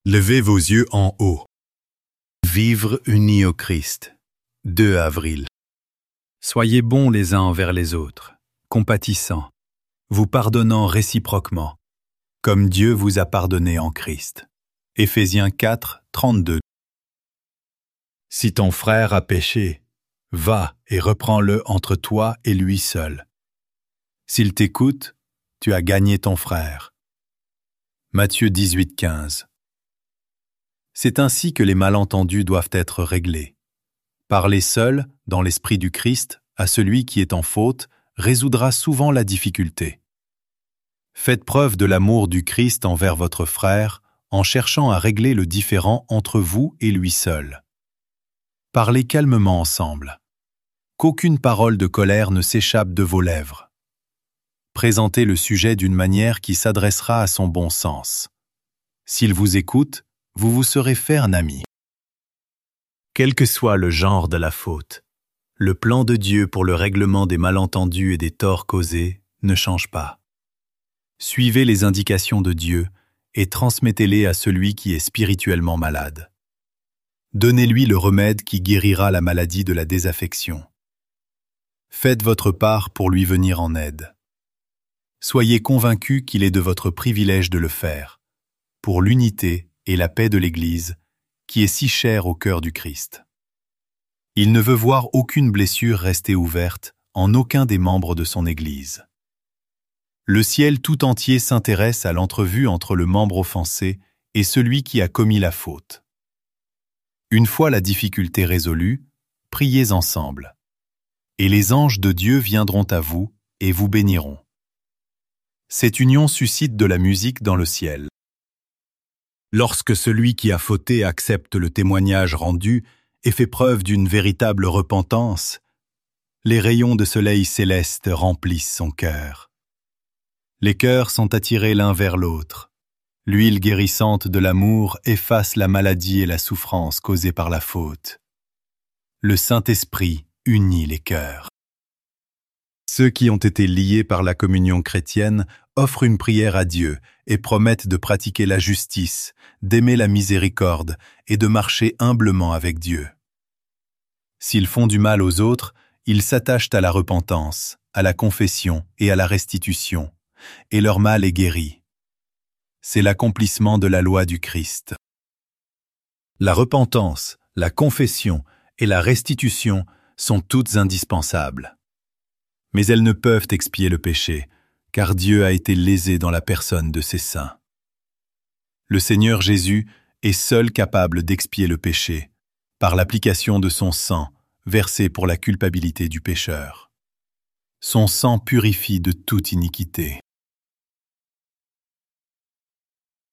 Levez vos yeux en haut. Vivre unis au Christ. 2 avril. Soyez bons les uns envers les autres, compatissants, vous pardonnant réciproquement, comme Dieu vous a pardonné en Christ. Éphésiens 4, 32. Si ton frère a péché, va et reprends-le entre toi et lui seul. S'il t'écoute, tu as gagné ton frère. Matthieu 18, 15. C'est ainsi que les malentendus doivent être réglés. Parler seul, dans l'esprit du Christ, à celui qui est en faute, résoudra souvent la difficulté. Faites preuve de l'amour du Christ envers votre frère en cherchant à régler le différend entre vous et lui seul. Parlez calmement ensemble. Qu'aucune parole de colère ne s'échappe de vos lèvres. Présentez le sujet d'une manière qui s'adressera à son bon sens. S'il vous écoute, vous vous serez fait un ami. Quel que soit le genre de la faute, le plan de Dieu pour le règlement des malentendus et des torts causés ne change pas. Suivez les indications de Dieu et transmettez-les à celui qui est spirituellement malade. Donnez-lui le remède qui guérira la maladie de la désaffection. Faites votre part pour lui venir en aide. Soyez convaincus qu'il est de votre privilège de le faire, pour l'unité et la paix de l'Église, qui est si chère au cœur du Christ. Il ne veut voir aucune blessure rester ouverte en aucun des membres de son Église. Le ciel tout entier s'intéresse à l'entrevue entre le membre offensé et celui qui a commis la faute. Une fois la difficulté résolue, priez ensemble, et les anges de Dieu viendront à vous et vous béniront. Cette union suscite de la musique dans le ciel. Lorsque celui qui a fauté accepte le témoignage rendu et fait preuve d'une véritable repentance, les rayons de soleil céleste remplissent son cœur. Les cœurs sont attirés l'un vers l'autre. L'huile guérissante de l'amour efface la maladie et la souffrance causées par la faute. Le Saint-Esprit unit les cœurs. Ceux qui ont été liés par la communion chrétienne offrent une prière à Dieu et promettent de pratiquer la justice, d'aimer la miséricorde et de marcher humblement avec Dieu. S'ils font du mal aux autres, ils s'attachent à la repentance, à la confession et à la restitution, et leur mal est guéri. C'est l'accomplissement de la loi du Christ. La repentance, la confession et la restitution sont toutes indispensables. Mais elles ne peuvent expier le péché, car Dieu a été lésé dans la personne de ses saints. Le Seigneur Jésus est seul capable d'expier le péché, par l'application de son sang, versé pour la culpabilité du pécheur. Son sang purifie de toute iniquité.